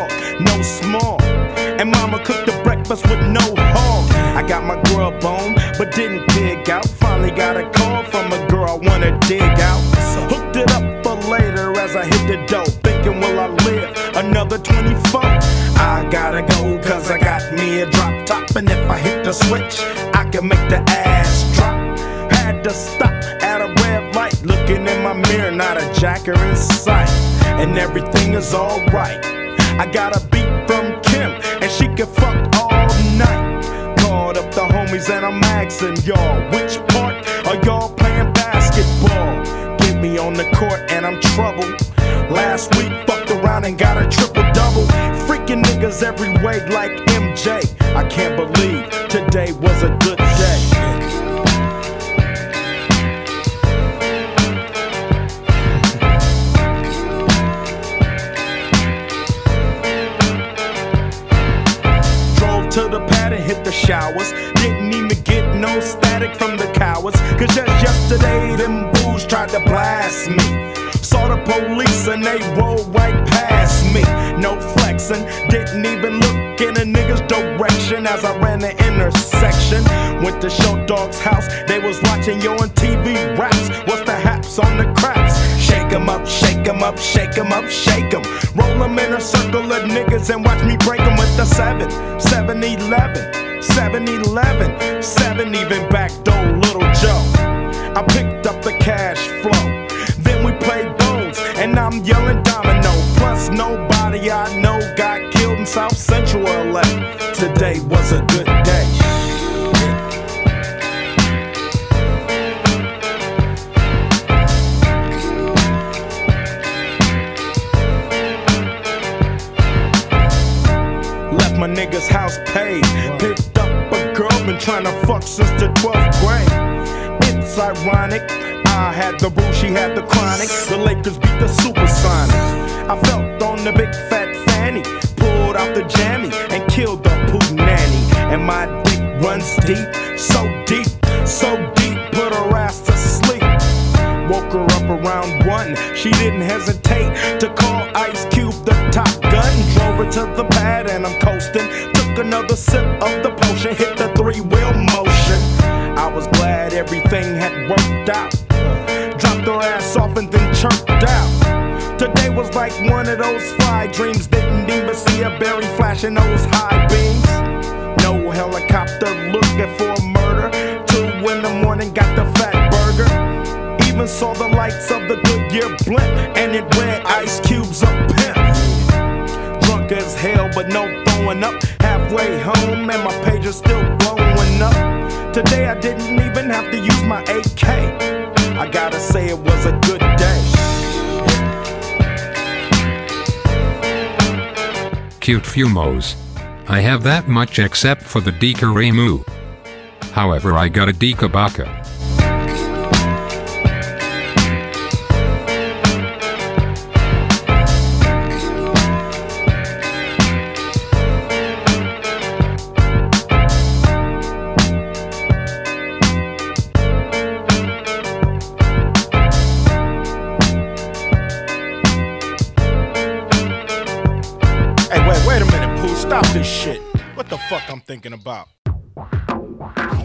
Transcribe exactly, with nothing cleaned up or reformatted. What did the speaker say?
dog, no small. And mama cooked the breakfast with no hog. I got my grub on, but didn't dig out. Finally got a call from a girl I wanna dig out. Hooked it up for later as I hit the dough. Thinking, will I live another twenty-four? I gotta go, cause I got me a drop top. And if I hit the switch, I can make the ass drop. Had to stop at a red light, looking in my mirror, not a jacker in sight. And everything is alright. I got a beat from Kim, and she can fuck all night. Called up the homies and I'm asking y'all, which part are y'all playing basketball? Get me on the court and I'm troubled. Last week fucked around and got a triple-double. Freaking niggas every way like M J. I can't believe today was a good day. To the pad and hit the showers. Didn't even get no static from the cowards. Cause just yesterday them bulls tried to blast me. Saw the police and they rolled right past me. No flexing, didn't even look in a nigga's direction as I ran the intersection. Went to Show Dog's house, they was watching Yo on T V raps. What's the haps on the craps? Shake 'em up, shake 'em up, shake 'em up, shake 'em. Roll 'em in a circle of niggas and watch me break 'em with the seven, seven eleven, seven eleven, seven even back door Little Joe. I picked up the cash flow, then we played bones, and I'm yelling domino. Plus nobody I know got killed in South Central L A. Today was a good day. Left my nigga's house paid. Picked up a girl, been trying to fuck since the twelfth grade. It's ironic, I had the boo, she had the chronic. The Lakers beat the Supersonics. I felt on the big fat fanny, pulled out the jammy and killed the poop nanny. And my dick runs deep, so deep, so deep, put her ass to sleep. Woke her up around one, she didn't hesitate to call Ice Cube the Top Gun. Drove her to the pad and I'm coasting. Took another sip of the potion, hit the three-wheel motion. I was glad everything had worked out. Dropped her ass off and then chirped out. Today was like one of those fly dreams. Didn't even see a berry flashing those high beams. No helicopter looking for a murder. Two in the morning got the fat burger. Even saw the lights of the Goodyear blimp, and it read Ice Cube's a pimp. Drunk as hell but no throwing up. Halfway home and my page is still blowing up. Today I didn't even have to use my A K. I gotta say it was a good day. Cute Fumos. I have that much except for the Dika Remu. However, I got a Dika Baka. Hey, wait, wait a minute, Pooh. Stop this shit. What the fuck I'm thinking about?